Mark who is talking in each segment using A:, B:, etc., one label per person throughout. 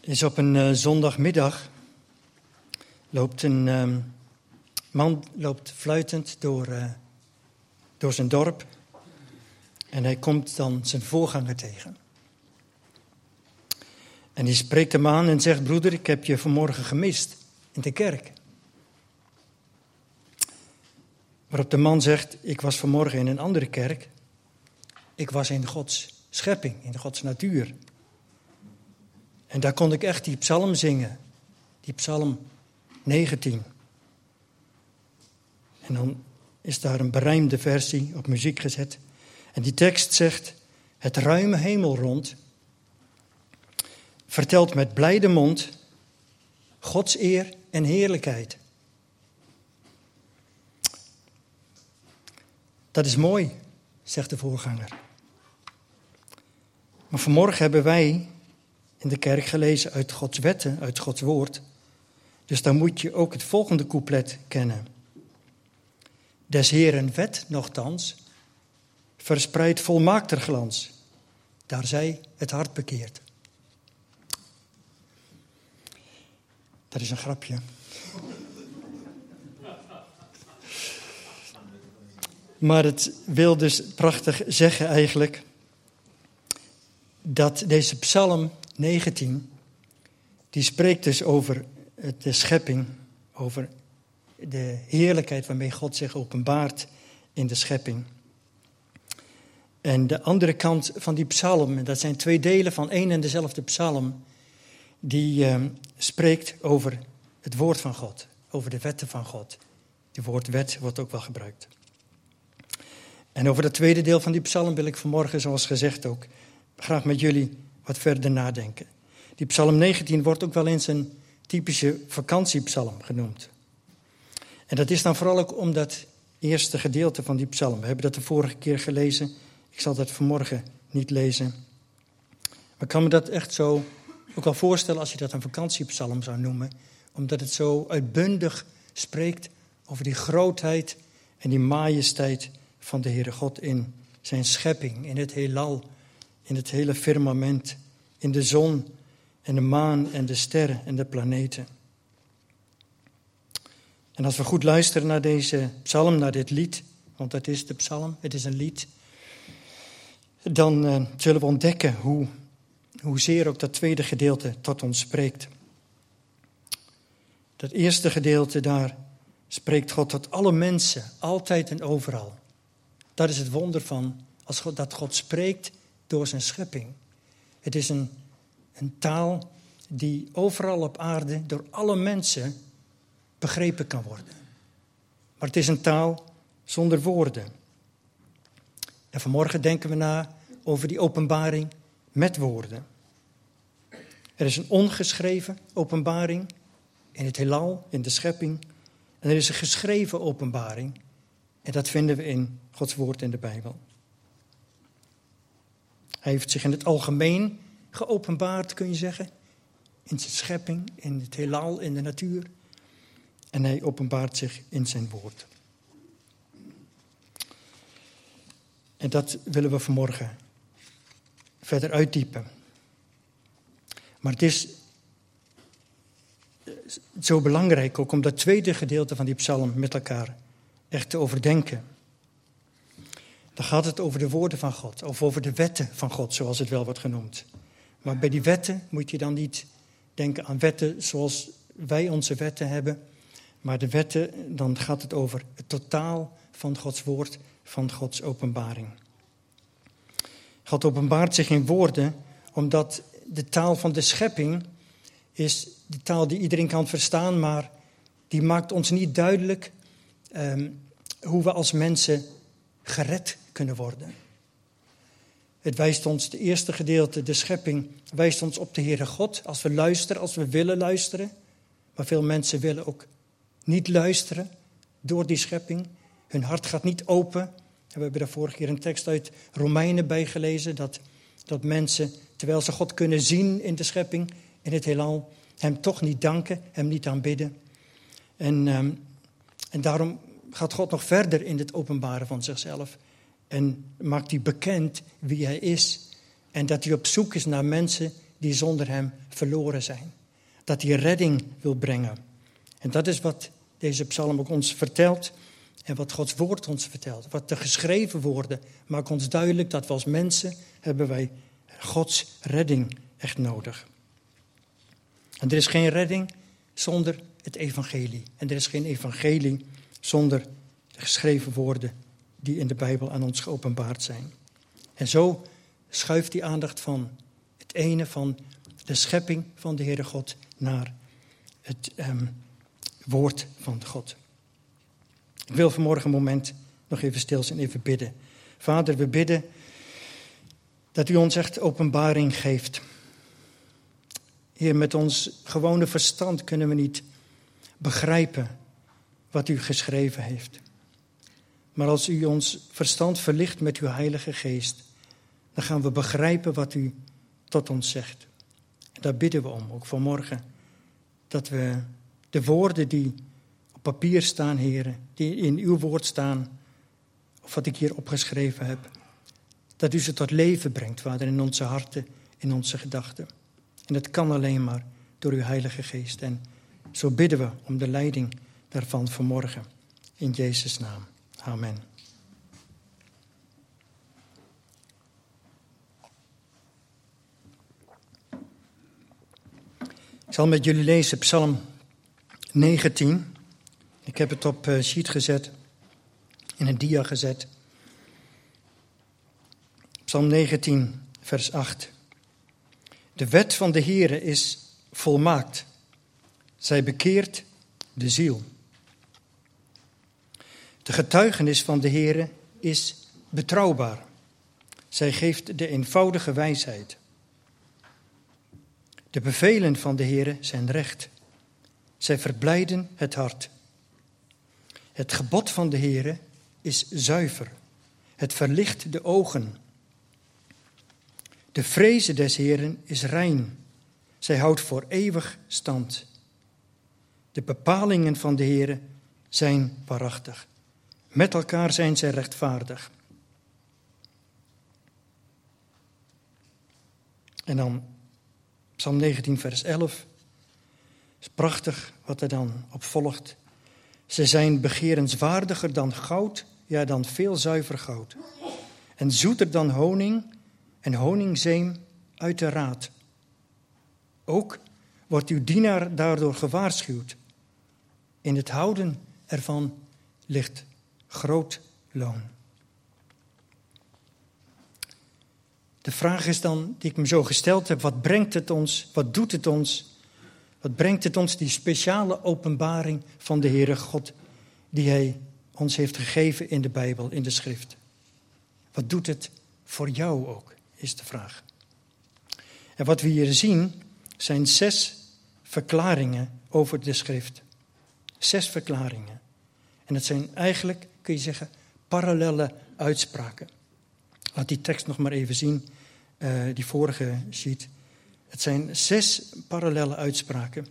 A: Is op een zondagmiddag loopt een man fluitend door zijn dorp. En hij komt dan zijn voorganger tegen. En die spreekt hem aan en zegt: broeder, ik heb je vanmorgen gemist in de kerk. Waarop de man zegt: ik was vanmorgen in een andere kerk. Ik was in Gods schepping, in Gods natuur. En daar kon ik echt die psalm zingen. Die psalm 19. En dan is daar een berijmde versie op muziek gezet. En die tekst zegt: het ruime hemelrond vertelt met blijde mond Gods eer en heerlijkheid. Dat is mooi, zegt de voorganger. Maar vanmorgen hebben wij in de kerk gelezen uit Gods wetten, uit Gods woord. Dus dan moet je ook het volgende couplet kennen. Des Heeren wet nochtans verspreidt volmaakter glans, daar zij het hart bekeert. Dat is een grapje. Maar het wil dus prachtig zeggen eigenlijk dat deze psalm 19, die spreekt dus over de schepping, over de heerlijkheid waarmee God zich openbaart in de schepping. En de andere kant van die psalm, en dat zijn twee delen van één en dezelfde psalm, die spreekt over het woord van God, over de wetten van God. Het woord wet wordt ook wel gebruikt. En over dat tweede deel van die psalm wil ik vanmorgen, zoals gezegd ook, graag met jullie wat verder nadenken. Die psalm 19 wordt ook wel eens een typische vakantiepsalm genoemd. En dat is dan vooral ook om dat eerste gedeelte van die psalm. We hebben dat de vorige keer gelezen. Ik zal dat vanmorgen niet lezen. Maar ik kan me dat echt zo ook wel voorstellen als je dat een vakantiepsalm zou noemen. Omdat het zo uitbundig spreekt over die grootheid en die majesteit van de Heere God in zijn schepping, in het heelal, in het hele firmament, in de zon en de maan en de sterren en de planeten. En als we goed luisteren naar deze psalm, naar dit lied, want dat is de psalm, het is een lied, dan zullen we ontdekken hoezeer ook dat tweede gedeelte tot ons spreekt. Dat eerste gedeelte, daar spreekt God tot alle mensen, altijd en overal. Dat is het wonder van dat God spreekt door zijn schepping. Het is een taal die overal op aarde door alle mensen begrepen kan worden. Maar het is een taal zonder woorden. En vanmorgen denken we na over die openbaring met woorden. Er is een ongeschreven openbaring in het heelal, in de schepping. En er is een geschreven openbaring. En dat vinden we in Gods woord in de Bijbel. Hij heeft zich in het algemeen geopenbaard, kun je zeggen. In zijn schepping, in het heelal, in de natuur. En hij openbaart zich in zijn woord. En dat willen we vanmorgen verder uitdiepen. Maar het is zo belangrijk ook om dat tweede gedeelte van die psalm met elkaar echt te overdenken. Dan gaat het over de woorden van God, of over de wetten van God, zoals het wel wordt genoemd. Maar bij die wetten moet je dan niet denken aan wetten zoals wij onze wetten hebben. Maar de wetten, dan gaat het over het totaal van Gods woord, van Gods openbaring. God openbaart zich in woorden, omdat de taal van de schepping is de taal die iedereen kan verstaan, maar die maakt ons niet duidelijk hoe we als mensen gered kunnen worden. Het wijst ons, de eerste gedeelte, de schepping, wijst ons op de Heere God. Als we luisteren, als we willen luisteren. Maar veel mensen willen ook niet luisteren door die schepping. Hun hart gaat niet open. En we hebben daar vorige keer een tekst uit Romeinen bij gelezen. Dat mensen, terwijl ze God kunnen zien in de schepping, in het heelal, hem toch niet danken, hem niet aanbidden. En daarom gaat God nog verder in het openbaren van zichzelf. En maakt hij bekend wie hij is. En dat hij op zoek is naar mensen die zonder hem verloren zijn. Dat hij redding wil brengen. En dat is wat deze psalm ook ons vertelt en wat Gods woord ons vertelt. Wat de geschreven woorden maken ons duidelijk dat we als mensen hebben wij Gods redding echt nodig. En er is geen redding zonder het evangelie. En er is geen evangelie zonder de geschreven woorden die in de Bijbel aan ons geopenbaard zijn. En zo schuift die aandacht van het ene, van de schepping van de Heere God, naar het woord van God. Ik wil vanmorgen een moment nog even stil zijn, even bidden. Vader, we bidden dat u ons echt openbaring geeft. Heer, met ons gewone verstand kunnen we niet begrijpen wat u geschreven heeft. Maar als u ons verstand verlicht met uw Heilige Geest, dan gaan we begrijpen wat u tot ons zegt. En daar bidden we om, ook vanmorgen. Dat we de woorden die op papier staan, Heer, die in uw woord staan, of wat ik hier opgeschreven heb, dat u ze tot leven brengt, Vader, in onze harten, in onze gedachten. En dat kan alleen maar door uw Heilige Geest. En zo bidden we om de leiding daarvan vanmorgen. In Jezus' naam. Amen. Ik zal met jullie lezen Psalm 19. Ik heb het op sheet gezet, in een dia gezet. Psalm 19, vers 8. De wet van de Heere is volmaakt. Zij bekeert de ziel. De getuigenis van de Heere is betrouwbaar. Zij geeft de eenvoudige wijsheid. De bevelen van de Heere zijn recht. Zij verblijden het hart. Het gebod van de Heere is zuiver. Het verlicht de ogen. De vreze des Heeren is rein. Zij houdt voor eeuwig stand. De bepalingen van de Heere zijn waarachtig. Met elkaar zijn zij rechtvaardig. En dan Psalm 19, vers 11. Het is prachtig wat er dan op volgt. Ze zijn begerenswaardiger dan goud, ja, dan veel zuiver goud. En zoeter dan honing en honingzeem uit de raad. Ook wordt uw dienaar daardoor gewaarschuwd. In het houden ervan ligt groot loon. De vraag is dan, die ik me zo gesteld heb, wat brengt het ons, wat doet het ons, wat brengt het ons, die speciale openbaring van de Heere God, die Hij ons heeft gegeven in de Bijbel, in de Schrift. Wat doet het voor jou ook, is de vraag. En wat we hier zien, zijn 6 verklaringen over de Schrift. 6 verklaringen. En het zijn eigenlijk, kun je zeggen, parallelle uitspraken. Laat die tekst nog maar even zien, die vorige sheet. Het zijn 6 parallelle uitspraken.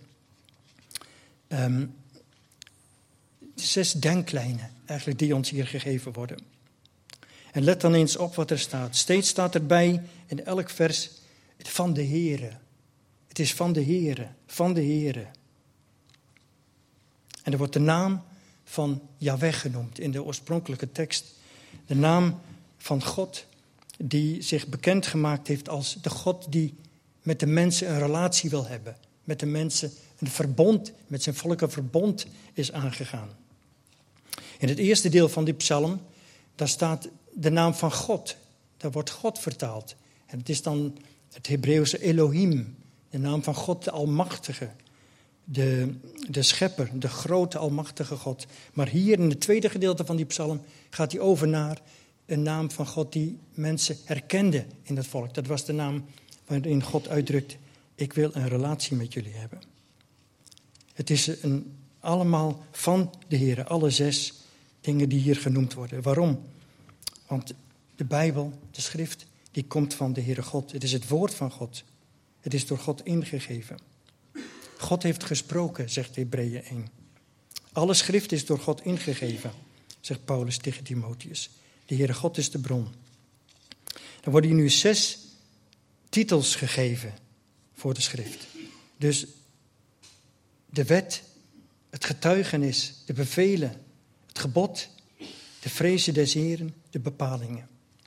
A: 6 denklijnen eigenlijk die ons hier gegeven worden. En let dan eens op wat er staat. Steeds staat erbij in elk vers van de Heere. Het is van de Heere, van de Heere. En er wordt de naam van Jahweh genoemd in de oorspronkelijke tekst. De naam van God die zich bekendgemaakt heeft als de God die met de mensen een relatie wil hebben. Met de mensen een verbond, met zijn volk een verbond is aangegaan. In het eerste deel van die psalm, daar staat de naam van God. Daar wordt God vertaald. En het is dan het Hebreeuwse Elohim, de naam van God de Almachtige. De schepper, de grote almachtige God. Maar hier in het tweede gedeelte van die psalm gaat hij over naar een naam van God die mensen herkenden in het volk. Dat was de naam waarin God uitdrukt, ik wil een relatie met jullie hebben. Het is allemaal van de Heer, alle 6 dingen die hier genoemd worden. Waarom? Want de Bijbel, de schrift, die komt van de Heere God. Het is het woord van God. Het is door God ingegeven. God heeft gesproken, zegt Hebreeën 1. Alle schrift is door God ingegeven, zegt Paulus tegen Timotheus. De Heere God is de bron. Dan worden hier nu 6 titels gegeven voor de schrift. Dus de wet, het getuigenis, de bevelen, het gebod, de vrezen des Heren, de bepalingen.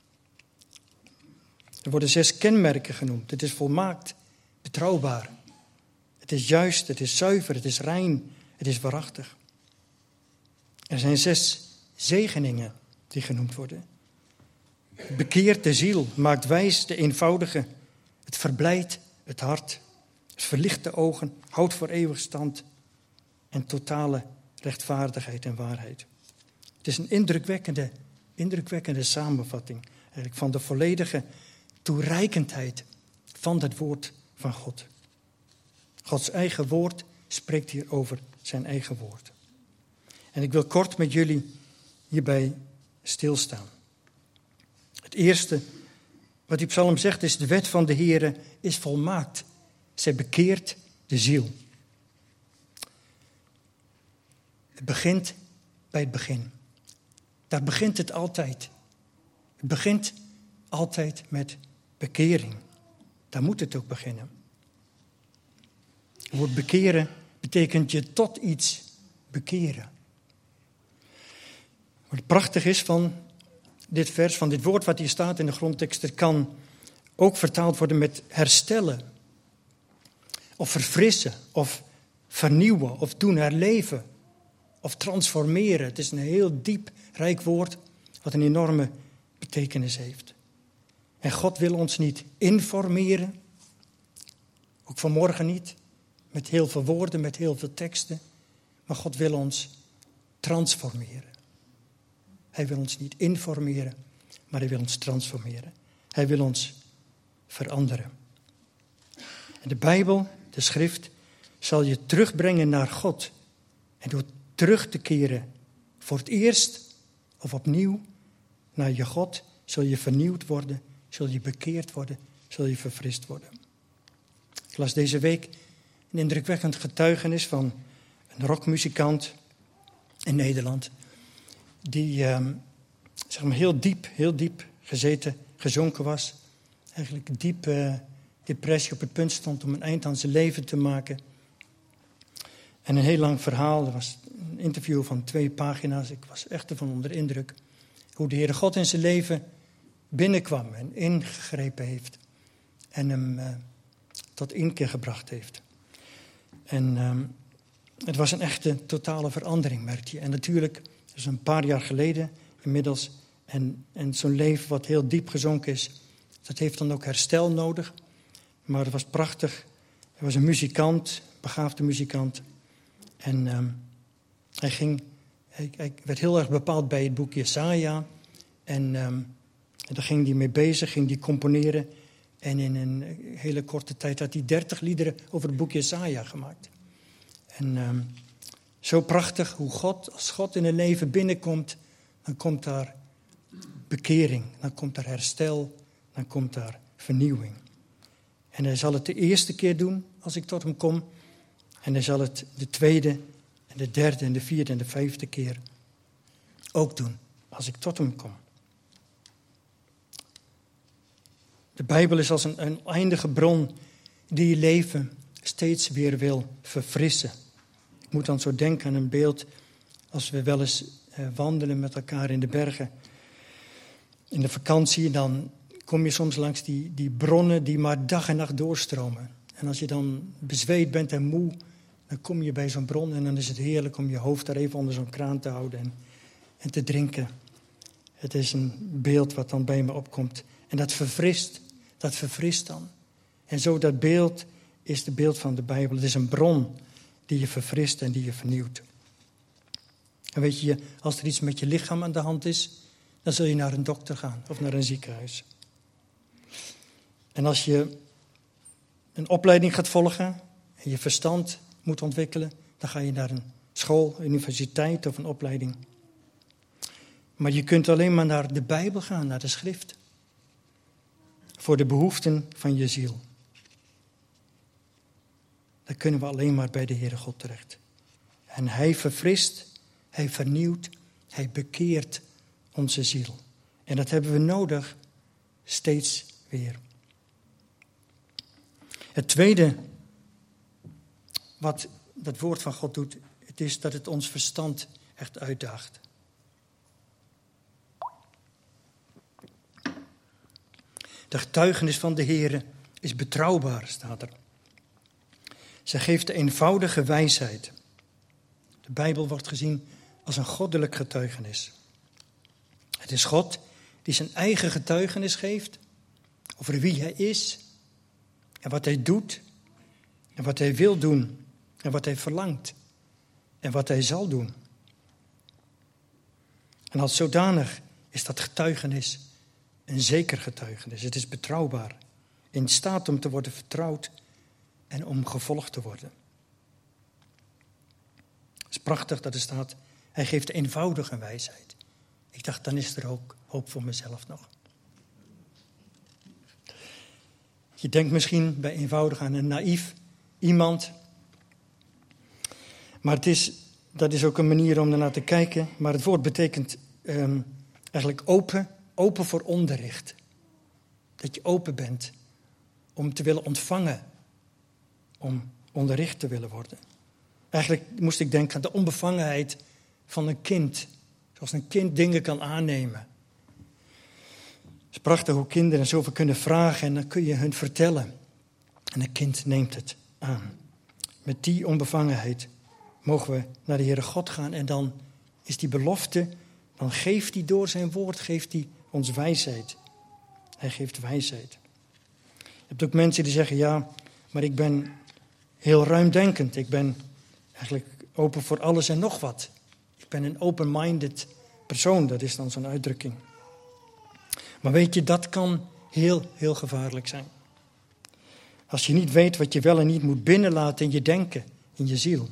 A: Er worden 6 kenmerken genoemd. Het is volmaakt, betrouwbaar. Het is juist, het is zuiver, het is rein, het is waarachtig. Er zijn 6 zegeningen die genoemd worden. Het bekeert de ziel, maakt wijs de eenvoudige. Het verblijdt het hart. Het verlicht de ogen, houdt voor eeuwig stand. En totale rechtvaardigheid en waarheid. Het is een indrukwekkende samenvatting eigenlijk van de volledige toereikendheid van het woord van God. Gods eigen woord spreekt hier over zijn eigen woord. En ik wil kort met jullie hierbij stilstaan. Het eerste wat die psalm zegt is: de wet van de Heere is volmaakt. Zij bekeert de ziel. Het begint bij het begin. Daar begint het altijd. Het begint altijd met bekering. Daar moet het ook beginnen. Het woord bekeren betekent je tot iets bekeren. Wat prachtig is van dit vers, van dit woord wat hier staat in de grondtekst, het kan ook vertaald worden met herstellen, of verfrissen, of vernieuwen, of doen herleven, of transformeren. Het is een heel diep, rijk woord wat een enorme betekenis heeft. En God wil ons niet informeren, ook vanmorgen niet, met heel veel woorden, met heel veel teksten, maar God wil ons transformeren. Hij wil ons niet informeren, maar hij wil ons transformeren. Hij wil ons veranderen. En de Bijbel, de schrift, zal je terugbrengen naar God. En door terug te keren voor het eerst of opnieuw naar je God, zul je vernieuwd worden, zul je bekeerd worden, zul je verfrist worden. Ik las deze week een indrukwekkend getuigenis van een rockmuzikant in Nederland, die zeg maar heel diep gezonken was. Eigenlijk diep depressie, op het punt stond om een eind aan zijn leven te maken. En een heel lang verhaal, er was een interview van 2 pagina's. Ik was echt ervan onder de indruk hoe de Heere God in zijn leven binnenkwam en ingegrepen heeft. En hem tot inkeer gebracht heeft. En het was een echte totale verandering, merkte je. En natuurlijk, dat is een paar jaar geleden inmiddels. En zo'n leven wat heel diep gezonken is, dat heeft dan ook herstel nodig. Maar het was prachtig. Hij was een muzikant, begaafde muzikant. En hij werd heel erg bepaald bij het boek Jesaja. En daar ging hij mee bezig, ging hij componeren. En in een hele korte tijd had hij 30 liederen over het boek Jesaja gemaakt. En zo prachtig hoe als God in een leven binnenkomt, dan komt daar bekering, dan komt daar herstel, dan komt daar vernieuwing. En hij zal het de eerste keer doen als ik tot hem kom. En hij zal het de tweede en de derde en de vierde en de 5e keer ook doen als ik tot hem kom. De Bijbel is als een oneindige bron die je leven steeds weer wil verfrissen. Ik moet dan zo denken aan een beeld als we wel eens wandelen met elkaar in de bergen. In de vakantie, dan kom je soms langs die bronnen die maar dag en nacht doorstromen. En als je dan bezweet bent en moe, dan kom je bij zo'n bron en dan is het heerlijk om je hoofd daar even onder zo'n kraan te houden en te drinken. Het is een beeld wat dan bij me opkomt. En dat verfrist dan. En zo dat beeld is het beeld van de Bijbel. Het is een bron die je verfrist en die je vernieuwt. En weet je, als er iets met je lichaam aan de hand is, dan zul je naar een dokter gaan of naar een ziekenhuis. En als je een opleiding gaat volgen en je verstand moet ontwikkelen, dan ga je naar een school, universiteit of een opleiding. Maar je kunt alleen maar naar de Bijbel gaan, naar de schrift. Voor de behoeften van je ziel. Dan kunnen we alleen maar bij de Heere God terecht. En hij verfrist, hij vernieuwt, hij bekeert onze ziel. En dat hebben we nodig, steeds weer. Het tweede wat dat woord van God doet, het is dat het ons verstand echt uitdaagt. De getuigenis van de Heere is betrouwbaar, staat er. Zij geeft de eenvoudige wijsheid. De Bijbel wordt gezien als een goddelijk getuigenis. Het is God die zijn eigen getuigenis geeft over wie hij is en wat hij doet en wat hij wil doen en wat hij verlangt en wat hij zal doen. En als zodanig is dat getuigenis een zeker getuigenis. Het is betrouwbaar, in staat om te worden vertrouwd en om gevolgd te worden. Het is prachtig dat er staat, hij geeft eenvoudige wijsheid. Ik dacht, dan is er ook hoop voor mezelf nog. Je denkt misschien bij eenvoudig aan een naïef iemand. Maar dat is ook een manier om ernaar te kijken. Maar het woord betekent eigenlijk open voor onderricht. Dat je open bent om te willen ontvangen, om onderricht te willen worden. Eigenlijk moest ik denken aan de onbevangenheid van een kind. Zoals een kind dingen kan aannemen. Het is prachtig hoe kinderen zoveel kunnen vragen en dan kun je hun vertellen. En een kind neemt het aan. Met die onbevangenheid mogen we naar de Heere God gaan en dan is die belofte, dan geeft hij door zijn woord, geeft hij ons wijsheid. Hij geeft wijsheid. Je hebt ook mensen die zeggen, ja, maar ik ben heel ruimdenkend. Ik ben eigenlijk open voor alles en nog wat. Ik ben een open-minded persoon, dat is dan zo'n uitdrukking. Maar weet je, dat kan heel, heel gevaarlijk zijn. Als je niet weet wat je wel en niet moet binnenlaten in je denken, in je ziel.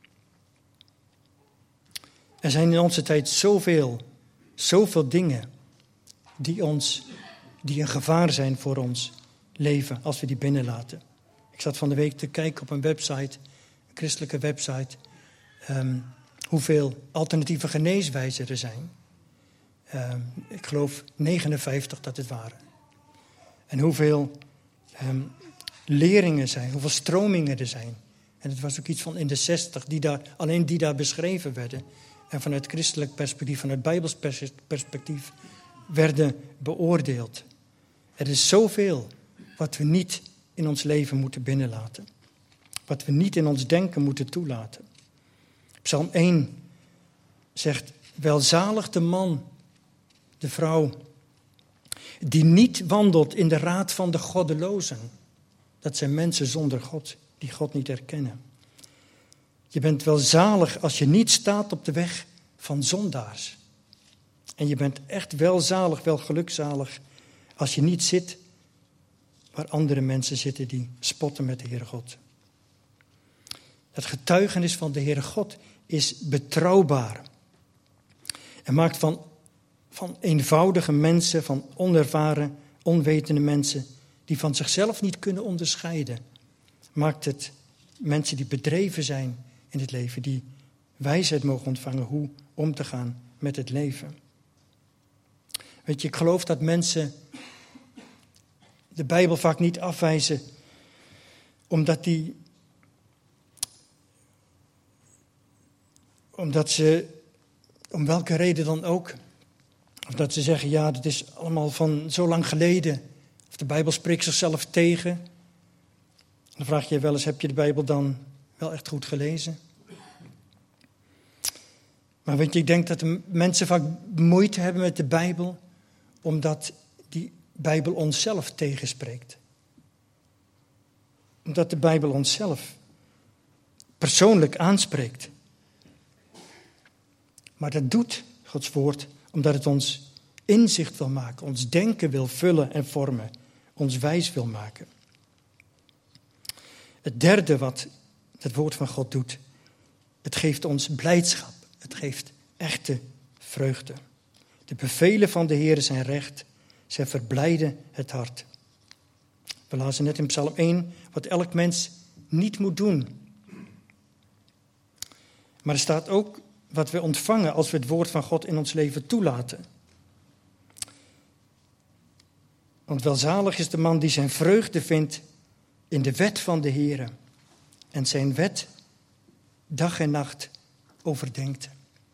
A: Er zijn in onze tijd zoveel dingen die een gevaar zijn voor ons leven als we die binnenlaten. Ik zat van de week te kijken op een website, een christelijke website, hoeveel alternatieve geneeswijzen er zijn. Ik geloof 59 dat het waren. En hoeveel leringen zijn, hoeveel stromingen er zijn. En het was ook iets van in de 60 die daar beschreven werden. En vanuit christelijk perspectief, vanuit bijbels perspectief werden beoordeeld. Er is zoveel wat we niet in ons leven moeten binnenlaten. Wat we niet in ons denken moeten toelaten. Psalm 1 zegt, welzalig de man, de vrouw, die niet wandelt in de raad van de goddelozen. Dat zijn mensen zonder God, die God niet herkennen. Je bent welzalig als je niet staat op de weg van zondaars. En je bent echt welzalig, wel gelukzalig als je niet zit waar andere mensen zitten die spotten met de Heere God. Het getuigenis van de Heere God is betrouwbaar. En maakt van eenvoudige mensen, van onervaren, onwetende mensen, die van zichzelf niet kunnen onderscheiden, maakt het mensen die bedreven zijn in het leven, die wijsheid mogen ontvangen hoe om te gaan met het leven. Weet je, ik geloof dat mensen de Bijbel vaak niet afwijzen, omdat ze, om welke reden dan ook, of dat ze zeggen, ja, dat is allemaal van zo lang geleden, of de Bijbel spreekt zichzelf tegen. Dan vraag je je wel eens, heb je de Bijbel dan wel echt goed gelezen? Maar weet je, ik denk dat de mensen vaak moeite hebben met de Bijbel, omdat die Bijbel onszelf tegenspreekt. Omdat de Bijbel onszelf persoonlijk aanspreekt. Maar dat doet Gods woord omdat het ons inzicht wil maken, ons denken wil vullen en vormen, ons wijs wil maken. Het derde wat het woord van God doet, het geeft ons blijdschap. Het geeft echte vreugde. De bevelen van de Heer zijn recht. Zij verblijden het hart. We lazen net in Psalm 1 wat elk mens niet moet doen. Maar er staat ook wat we ontvangen als we het woord van God in ons leven toelaten. Want welzalig is de man die zijn vreugde vindt in de wet van de Heere en zijn wet dag en nacht overdenkt.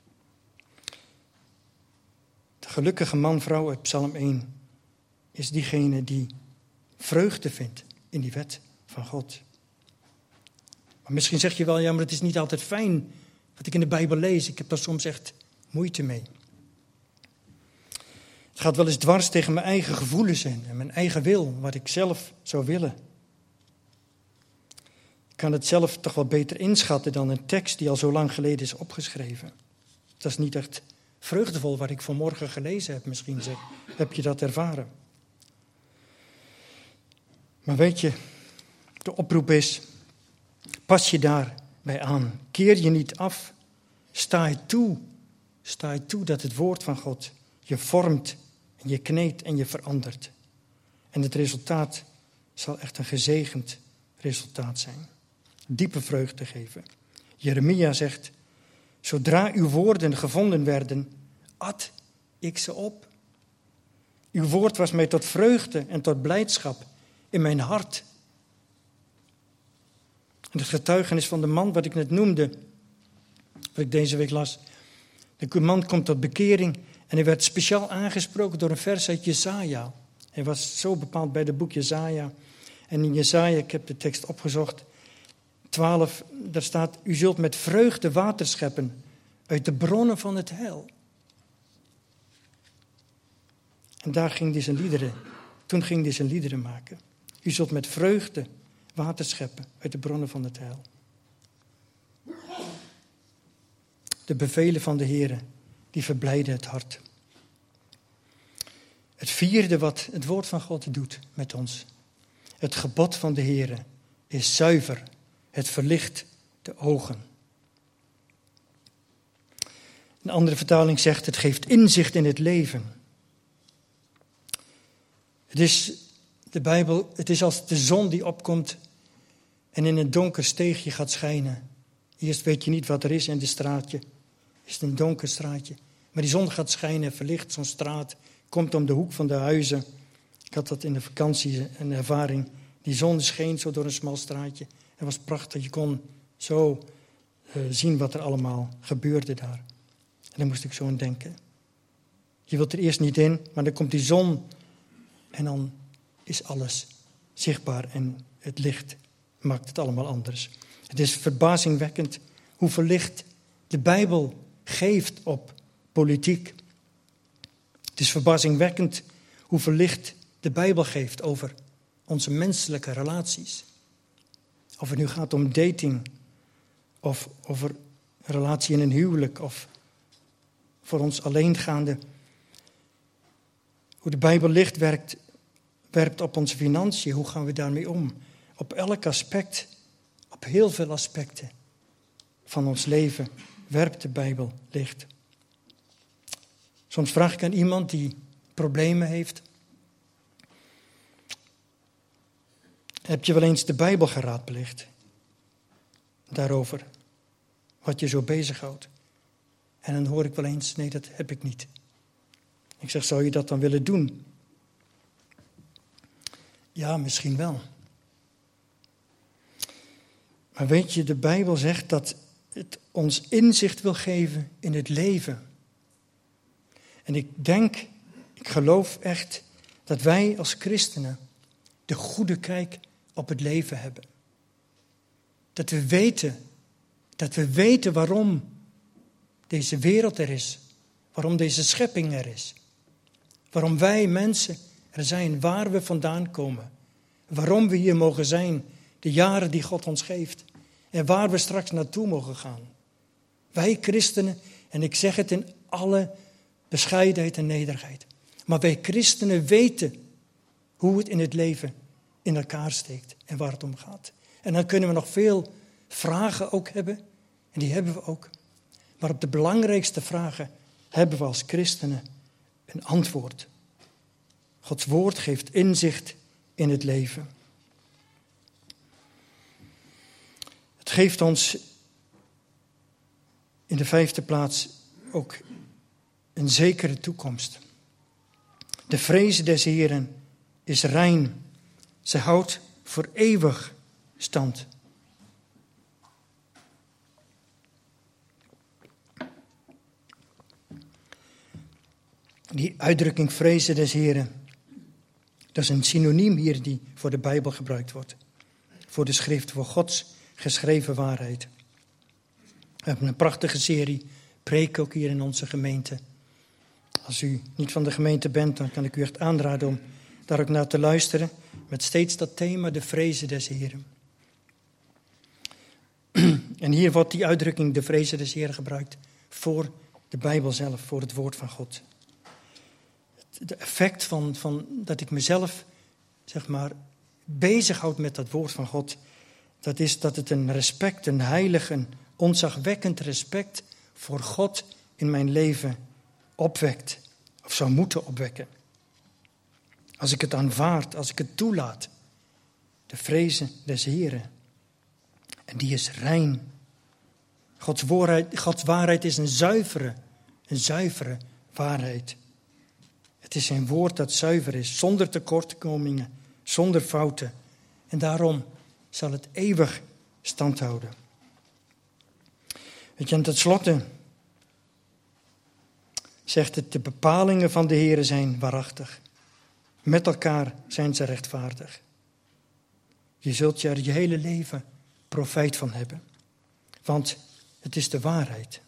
A: De gelukkige man, vrouw uit Psalm 1 is diegene die vreugde vindt in die wet van God. Maar misschien zeg je wel, ja, maar het is niet altijd fijn wat ik in de Bijbel lees. Ik heb daar soms echt moeite mee. Het gaat wel eens dwars tegen mijn eigen gevoelens in en mijn eigen wil, wat ik zelf zou willen. Ik kan het zelf toch wel beter inschatten dan een tekst die al zo lang geleden is opgeschreven. Dat is niet echt vreugdevol wat ik vanmorgen gelezen heb, misschien heb je dat ervaren. Maar weet je, de oproep is, pas je daarbij aan. Keer je niet af. Sta je toe dat het woord van God je vormt en je kneedt en je verandert. En het resultaat zal echt een gezegend resultaat zijn. Diepe vreugde geven. Jeremia zegt, zodra uw woorden gevonden werden, at ik ze op. Uw woord was mij tot vreugde en tot blijdschap in mijn hart. En het getuigenis van de man wat ik net noemde, wat ik deze week las. De man komt tot bekering en hij werd speciaal aangesproken door een vers uit Jesaja. Hij was zo bepaald bij het boek Jesaja. En in Jesaja, ik heb de tekst opgezocht, 12, daar staat, u zult met vreugde water scheppen uit de bronnen van het heil. En daar ging hij zijn liederen, toen ging hij zijn liederen maken. U zult met vreugde water scheppen uit de bronnen van het heil. De bevelen van de Heere, die verblijden het hart. Het vierde wat het woord van God doet met ons. Het gebod van de Heere is zuiver. Het verlicht de ogen. Een andere vertaling zegt, het geeft inzicht in het leven. De Bijbel, het is als de zon die opkomt en in een donker steegje gaat schijnen. Eerst weet je niet wat er is in de straatje. Is het een donker straatje. Maar die zon gaat schijnen en verlicht zo'n straat. Komt om de hoek van de huizen. Ik had dat in de vakantie een ervaring. Die zon scheen zo door een smal straatje. Het was prachtig. Je kon zo zien wat er allemaal gebeurde daar. En daar moest ik zo aan denken. Je wilt er eerst niet in, maar dan komt die zon. En dan is alles zichtbaar en het licht maakt het allemaal anders. Het is verbazingwekkend hoeveel licht de Bijbel geeft op politiek. Het is verbazingwekkend hoeveel licht de Bijbel geeft over onze menselijke relaties. Of het nu gaat om dating, of over een relatie in een huwelijk, of voor ons alleengaande. Hoe de Bijbel licht werpt op onze financiën, hoe gaan we daarmee om? Op elk aspect, op heel veel aspecten van ons leven werpt de Bijbel licht. Soms vraag ik aan iemand die problemen heeft. Heb je wel eens de Bijbel geraadpleegd? Daarover, wat je zo bezighoudt. En dan hoor ik wel eens, nee, dat heb ik niet. Ik zeg, zou je dat dan willen doen? Ja, misschien wel. Maar weet je, de Bijbel zegt dat het ons inzicht wil geven in het leven. En ik geloof echt dat wij als christenen de goede kijk op het leven hebben. Dat we weten waarom deze wereld er is. Waarom deze schepping er is. Waarom wij mensen er zijn, waar we vandaan komen. Waarom we hier mogen zijn, de jaren die God ons geeft. En waar we straks naartoe mogen gaan. Wij christenen, en ik zeg het in alle bescheidenheid en nederigheid. Maar wij christenen weten hoe het in het leven in elkaar steekt en waar het om gaat. En dan kunnen we nog veel vragen ook hebben. En die hebben we ook. Maar op de belangrijkste vragen hebben we als christenen een antwoord. Gods woord geeft inzicht in het leven. Het geeft ons in de 5e plaats ook een zekere toekomst. De vrees des Heeren is rein. Ze houdt voor eeuwig stand. Die uitdrukking vrezen des Heren, dat is een synoniem hier die voor de Bijbel gebruikt wordt. Voor de schrift, voor Gods geschreven waarheid. We hebben een prachtige serie preken ook hier in onze gemeente. Als u niet van de gemeente bent, dan kan ik u echt aanraden om daar ook naar te luisteren. Met steeds dat thema, de vrezen des Heren. En hier wordt die uitdrukking, de vrezen des Heren, gebruikt voor de Bijbel zelf, voor het woord van God. Het effect van dat ik mezelf, zeg maar, bezighoud met dat woord van God, dat is dat het een respect, een heilig, een ontzagwekkend respect voor God in mijn leven opwekt, of zou moeten opwekken. Als ik het aanvaard, als ik het toelaat, de vrezen des Heren. En die is rein. Gods waarheid is een zuivere waarheid. Het is zijn woord dat zuiver is, zonder tekortkomingen, zonder fouten. En daarom zal het eeuwig stand houden. Weet je, en tenslotte zegt het, de bepalingen van de Heere zijn waarachtig. Met elkaar zijn ze rechtvaardig. Je zult er je hele leven profijt van hebben. Want het is de waarheid.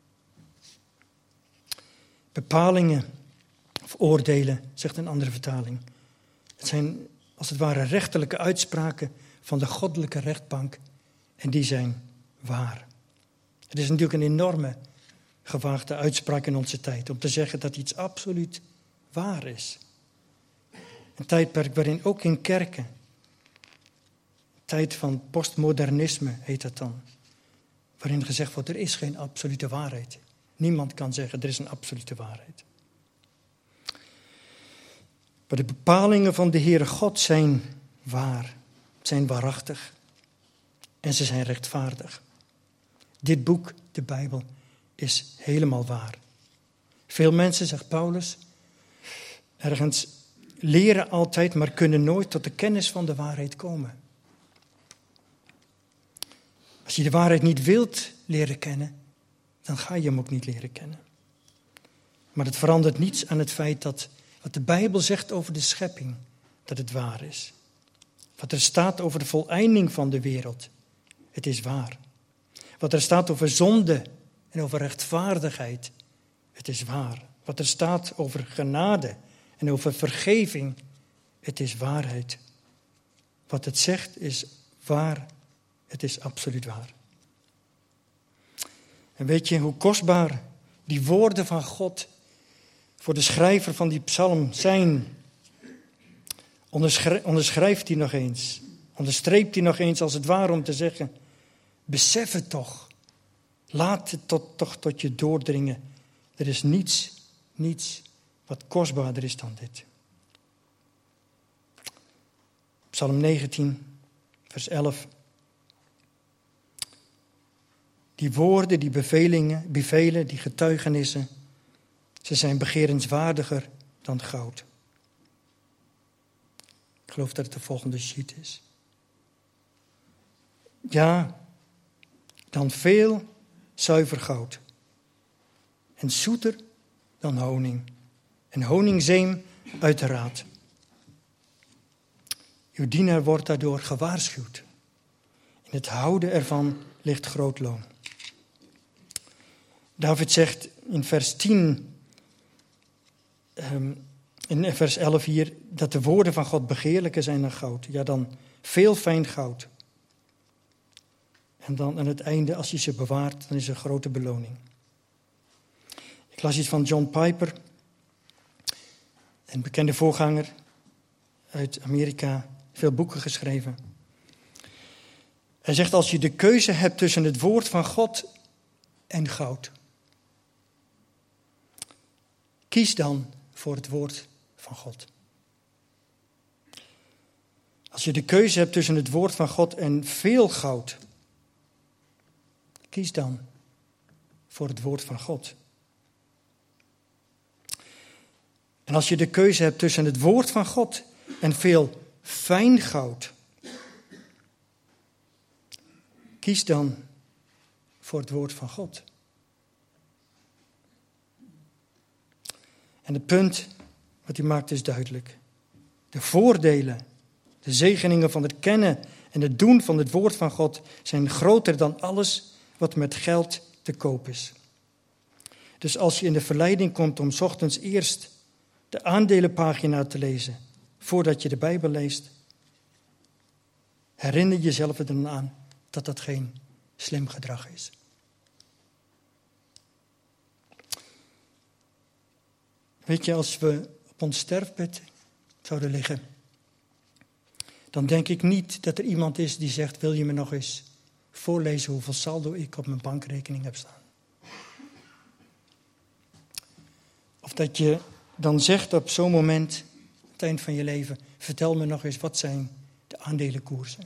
A: Bepalingen of oordelen, zegt een andere vertaling. Het zijn als het ware rechterlijke uitspraken van de goddelijke rechtbank. En die zijn waar. Het is natuurlijk een enorme gewaagde uitspraak in onze tijd. Om te zeggen dat iets absoluut waar is. Een tijdperk waarin ook in kerken. Tijd van postmodernisme heet dat dan. Waarin gezegd wordt, er is geen absolute waarheid. Niemand kan zeggen, er is een absolute waarheid. Maar de bepalingen van de Heere God zijn waar. Zijn waarachtig. En ze zijn rechtvaardig. Dit boek, de Bijbel, is helemaal waar. Veel mensen, zegt Paulus, ergens leren altijd, maar kunnen nooit tot de kennis van de waarheid komen. Als je de waarheid niet wilt leren kennen, dan ga je hem ook niet leren kennen. Maar het verandert niets aan het feit dat wat de Bijbel zegt over de schepping, dat het waar is. Wat er staat over de voleinding van de wereld, het is waar. Wat er staat over zonde en over rechtvaardigheid, het is waar. Wat er staat over genade en over vergeving, het is waarheid. Wat het zegt is waar, het is absoluut waar. En weet je hoe kostbaar die woorden van God voor de schrijver van die psalm zijn? Onderschrijft hij nog eens, onderstreept hij nog eens als het ware om te zeggen, besef het toch. Laat het toch tot je doordringen. Er is niets wat kostbaarder is dan dit. Psalm 19, vers 11. Die woorden, die bevelen, die getuigenissen, ze zijn begerenswaardiger dan goud. Ik geloof dat het de volgende sheet is. Ja, dan veel zuiver goud. En zoeter dan honing. En honingzeem uit de raad. Uw dienaar wordt daardoor gewaarschuwd. In het houden ervan ligt groot loon. David zegt in vers 10, in vers 11 hier, dat de woorden van God begeerlijker zijn dan goud. Ja, dan veel fijn goud. En dan aan het einde, als je ze bewaart, dan is er grote beloning. Ik las iets van John Piper, een bekende voorganger uit Amerika, veel boeken geschreven. Hij zegt, als je de keuze hebt tussen het woord van God en goud, kies dan voor het woord van God. Als je de keuze hebt tussen het woord van God en veel goud, kies dan voor het woord van God. En als je de keuze hebt tussen het woord van God en veel fijn goud, Kies dan voor het woord van God. En het punt wat hij maakt is duidelijk. De voordelen, de zegeningen van het kennen en het doen van het woord van God zijn groter dan alles wat met geld te koop is. Dus als je in de verleiding komt om 's ochtends eerst de aandelenpagina te lezen voordat je de Bijbel leest, herinner jezelf er dan aan dat dat geen slim gedrag is. Weet je, als we op ons sterfbed zouden liggen, dan denk ik niet dat er iemand is die zegt, wil je me nog eens voorlezen hoeveel saldo ik op mijn bankrekening heb staan? Of dat je dan zegt op zo'n moment, aan het eind van je leven, vertel me nog eens, wat zijn de aandelenkoersen?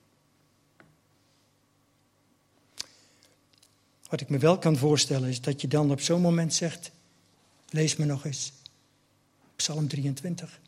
A: Wat ik me wel kan voorstellen is dat je dan op zo'n moment zegt, lees me nog eens Psalm 23.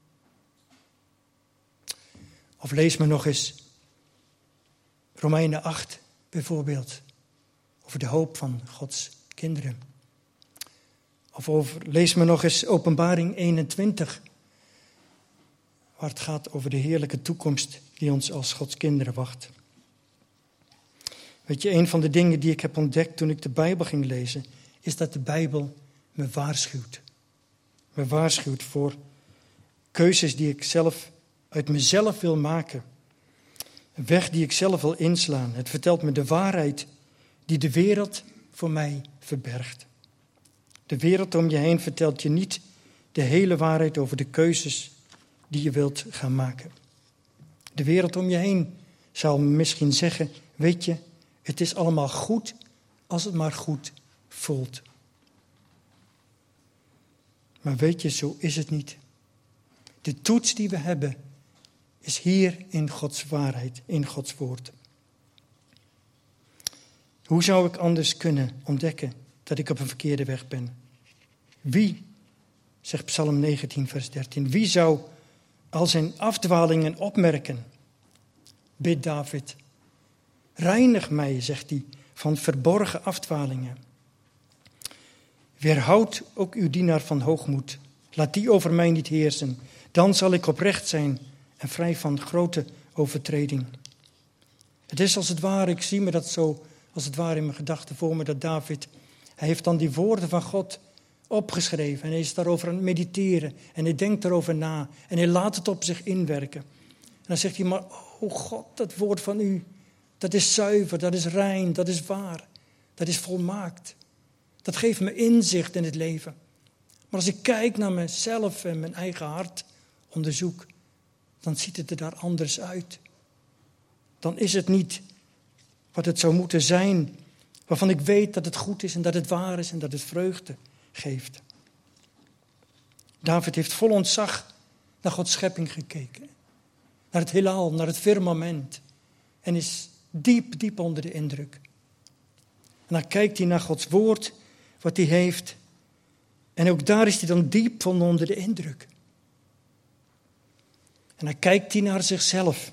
A: Of lees me nog eens Romeinen 8 bijvoorbeeld, over de hoop van Gods kinderen. Of lees me nog eens Openbaring 21, waar het gaat over de heerlijke toekomst die ons als Gods kinderen wacht. Weet je, een van de dingen die ik heb ontdekt toen ik de Bijbel ging lezen, is dat de Bijbel me waarschuwt. Me waarschuwt voor keuzes die ik zelf uit mezelf wil maken. Een weg die ik zelf wil inslaan. Het vertelt me de waarheid die de wereld voor mij verbergt. De wereld om je heen vertelt je niet de hele waarheid over de keuzes die je wilt gaan maken. De wereld om je heen zal misschien zeggen, weet je, het is allemaal goed als het maar goed voelt. Maar weet je, zo is het niet. De toets die we hebben is hier in Gods waarheid, in Gods woord. Hoe zou ik anders kunnen ontdekken dat ik op een verkeerde weg ben? Wie, zegt Psalm 19 vers 13, wie zou al zijn afdwalingen opmerken? Bidt David. Reinig mij, zegt hij, van verborgen afdwalingen. Weerhoud ook uw dienaar van hoogmoed. Laat die over mij niet heersen. Dan zal ik oprecht zijn en vrij van grote overtreding. Het is als het ware, ik zie me dat zo als het ware in mijn gedachten voor me, dat David, hij heeft dan die woorden van God opgeschreven en hij is daarover aan het mediteren en hij denkt erover na en hij laat het op zich inwerken. En dan zegt hij, maar oh God, dat woord van u, dat is zuiver, dat is rein, dat is waar, dat is volmaakt. Dat geeft me inzicht in het leven. Maar als ik kijk naar mezelf en mijn eigen hart onderzoek, dan ziet het er daar anders uit. Dan is het niet wat het zou moeten zijn, waarvan ik weet dat het goed is en dat het waar is en dat het vreugde geeft. David heeft vol ontzag naar Gods schepping gekeken. Naar het heelal, naar het firmament. En is diep, diep onder de indruk. En dan kijkt hij naar Gods woord, wat hij heeft. En ook daar is hij dan diep van onder de indruk. En dan kijkt hij naar zichzelf.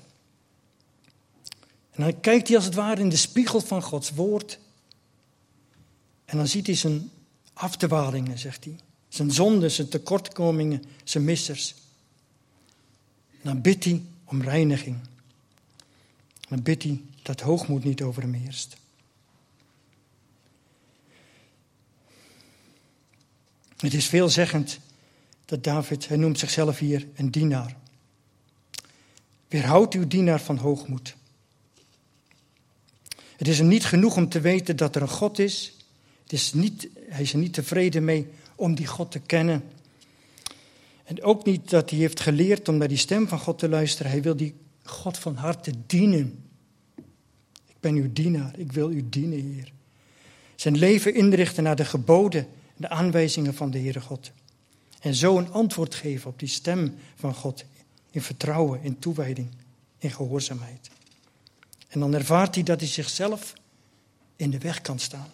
A: En dan kijkt hij als het ware in de spiegel van Gods woord. En dan ziet hij zijn afdwalingen, zegt hij. Zijn zonden, zijn tekortkomingen, zijn missers. En dan bidt hij om reiniging. En dan bidt hij dat hoogmoed niet over hem heerst. Het is veelzeggend dat David, hij noemt zichzelf hier een dienaar. Weerhoud uw dienaar van hoogmoed. Het is hem niet genoeg om te weten dat er een God is. Hij is er niet tevreden mee om die God te kennen. En ook niet dat hij heeft geleerd om naar die stem van God te luisteren. Hij wil die God van harte dienen. Ik ben uw dienaar, ik wil u dienen, Heer. Zijn leven inrichten naar de geboden en de aanwijzingen van de Heere God. En zo een antwoord geven op die stem van God. In vertrouwen, in toewijding, in gehoorzaamheid. En dan ervaart hij dat hij zichzelf in de weg kan staan.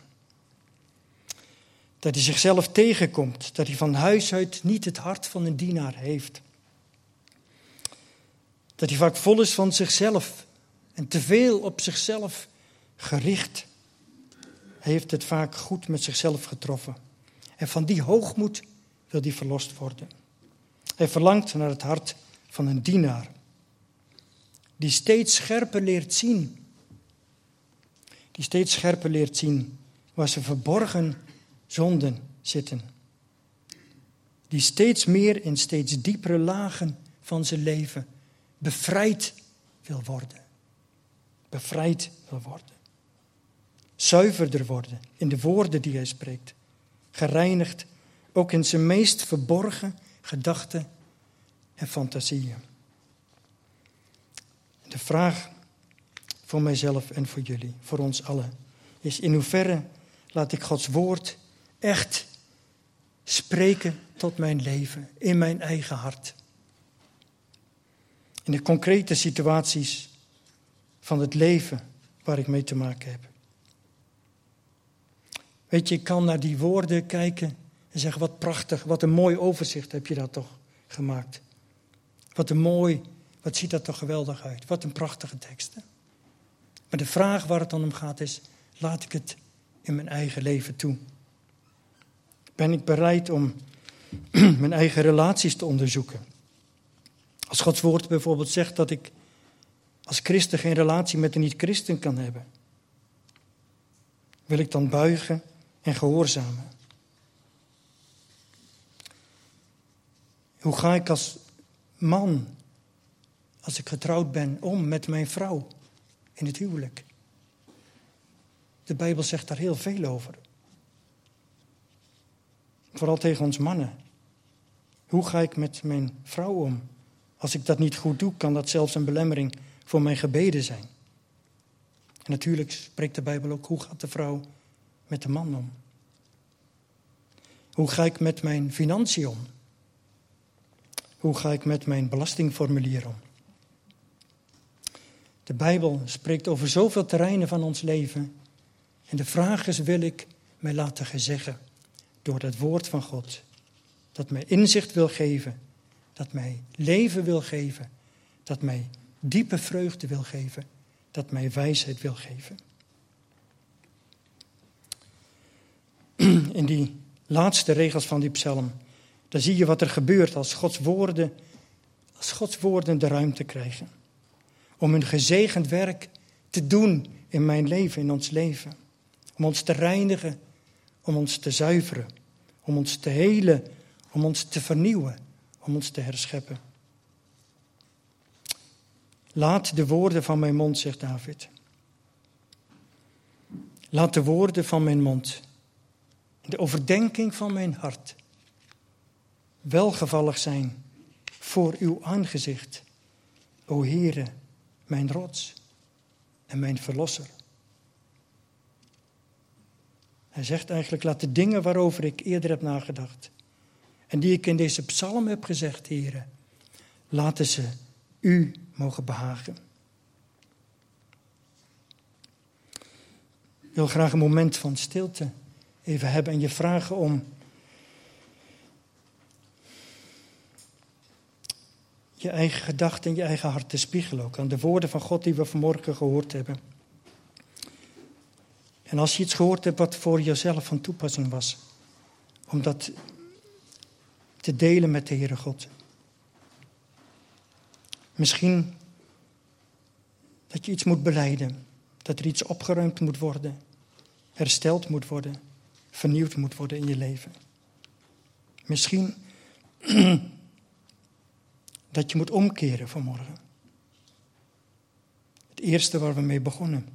A: Dat hij zichzelf tegenkomt. Dat hij van huis uit niet het hart van een dienaar heeft. Dat hij vaak vol is van zichzelf. En te veel op zichzelf gericht. Hij heeft het vaak goed met zichzelf getroffen. En van die hoogmoed wil hij verlost worden. Hij verlangt naar het hart van een dienaar. Die steeds scherper leert zien. Die steeds scherper leert zien waar zijn verborgen zonden zitten. Die steeds meer in steeds diepere lagen van zijn leven bevrijd wil worden. Bevrijd wil worden. Zuiverder worden in de woorden die hij spreekt. Gereinigd ook in zijn meest verborgen gedachten en fantasieën. De vraag voor mijzelf en voor jullie, voor ons allen, is in hoeverre laat ik Gods woord echt spreken tot mijn leven, in mijn eigen hart. In de concrete situaties van het leven waar ik mee te maken heb. Weet je, ik kan naar die woorden kijken en zeggen, wat prachtig, wat een mooi overzicht heb je dat toch gemaakt. Wat ziet dat toch geweldig uit. Wat een prachtige teksten. Maar de vraag waar het dan om gaat is, laat ik het in mijn eigen leven toe? Ben ik bereid om mijn eigen relaties te onderzoeken? Als Gods woord bijvoorbeeld zegt dat ik als christen geen relatie met een niet-christen kan hebben, wil ik dan buigen en gehoorzamen? Hoe ga ik als man, als ik getrouwd ben, om met mijn vrouw in het huwelijk? De Bijbel zegt daar heel veel over. Vooral tegen ons mannen. Hoe ga ik met mijn vrouw om? Als ik dat niet goed doe, kan dat zelfs een belemmering voor mijn gebeden zijn. En natuurlijk spreekt de Bijbel ook, hoe gaat de vrouw met de man om? Hoe ga ik met mijn financiën om? Hoe ga ik met mijn belastingformulier om? De Bijbel spreekt over zoveel terreinen van ons leven. En de vraag is, wil ik mij laten gezeggen door het woord van God, dat mij inzicht wil geven, dat mij leven wil geven, dat mij diepe vreugde wil geven, dat mij wijsheid wil geven. In die laatste regels van die psalm, daar zie je wat er gebeurt als Gods woorden de ruimte krijgen. Om een gezegend werk te doen in mijn leven, in ons leven. Om ons te reinigen, om ons te zuiveren, om ons te helen, om ons te vernieuwen, om ons te herscheppen. Laat de woorden van mijn mond, zegt David. Laat de woorden van mijn mond, de overdenking van mijn hart, welgevallig zijn voor uw aangezicht, o Heere, mijn rots en mijn verlosser. Hij zegt eigenlijk, laat de dingen waarover ik eerder heb nagedacht en die ik in deze psalm heb gezegd, Heere, laten ze u mogen behagen. Ik wil graag een moment van stilte even hebben en je vragen om je eigen gedachten en je eigen hart te spiegelen, ook aan de woorden van God die we vanmorgen gehoord hebben. En als je iets gehoord hebt wat voor jezelf van toepassing was, om dat te delen met de Heere God. Misschien dat je iets moet belijden, dat er iets opgeruimd moet worden, hersteld moet worden, vernieuwd moet worden in je leven. Misschien dat je moet omkeren vanmorgen. Het eerste waar we mee begonnen.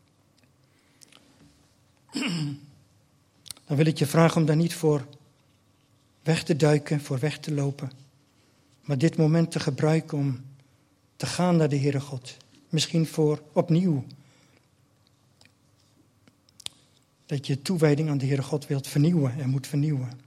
A: Dan wil ik je vragen om daar niet voor weg te duiken, voor weg te lopen. Maar dit moment te gebruiken om te gaan naar de Heere God. Misschien voor opnieuw. Dat je toewijding aan de Heere God wilt vernieuwen en moet vernieuwen.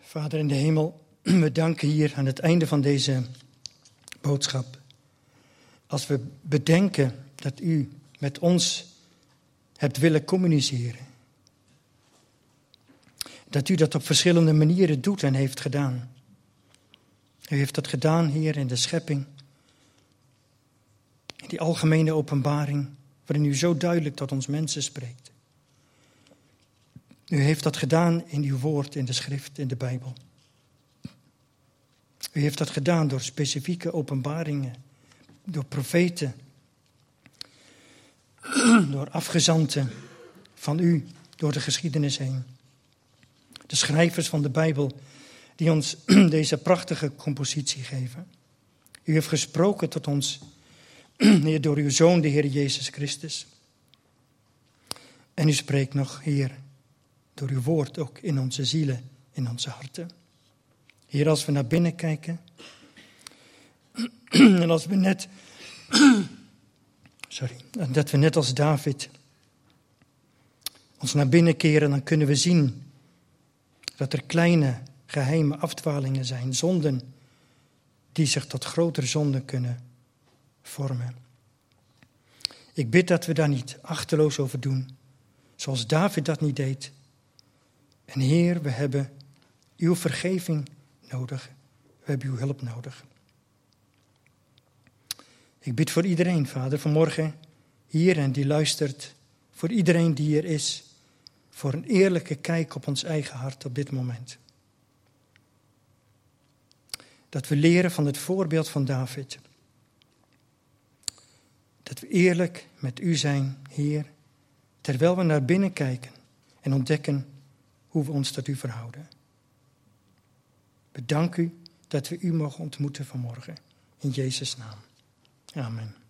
A: Vader in de hemel, we danken hier aan het einde van deze boodschap. Als we bedenken dat u met ons hebt willen communiceren. Dat u dat op verschillende manieren doet en heeft gedaan. U heeft dat gedaan, Heer, in de schepping. In die algemene openbaring, waarin u zo duidelijk tot ons mensen spreekt. U heeft dat gedaan in uw woord, in de schrift, in de Bijbel. U heeft dat gedaan door specifieke openbaringen, door profeten, door afgezanten van u, door de geschiedenis heen. De schrijvers van de Bijbel die ons deze prachtige compositie geven. U heeft gesproken tot ons, Heer, door uw Zoon, de Heer Jezus Christus. En u spreekt nog, Heer, door uw woord ook in onze zielen, in onze harten. Heer, als we naar binnen kijken en als we dat we net als David ons naar binnen keren, dan kunnen we zien dat er kleine geheime afdwalingen zijn, zonden die zich tot grotere zonden kunnen vormen. Ik bid dat we daar niet achteloos over doen, zoals David dat niet deed. En Heer, we hebben uw vergeving nodig, we hebben uw hulp nodig. Ik bid voor iedereen, Vader, vanmorgen hier en die luistert, voor iedereen die hier is, voor een eerlijke kijk op ons eigen hart op dit moment. Dat we leren van het voorbeeld van David. Dat we eerlijk met u zijn, Heer, terwijl we naar binnen kijken en ontdekken hoe we ons tot u verhouden. Bedank u dat we u mogen ontmoeten vanmorgen. In Jezus' naam. Amen.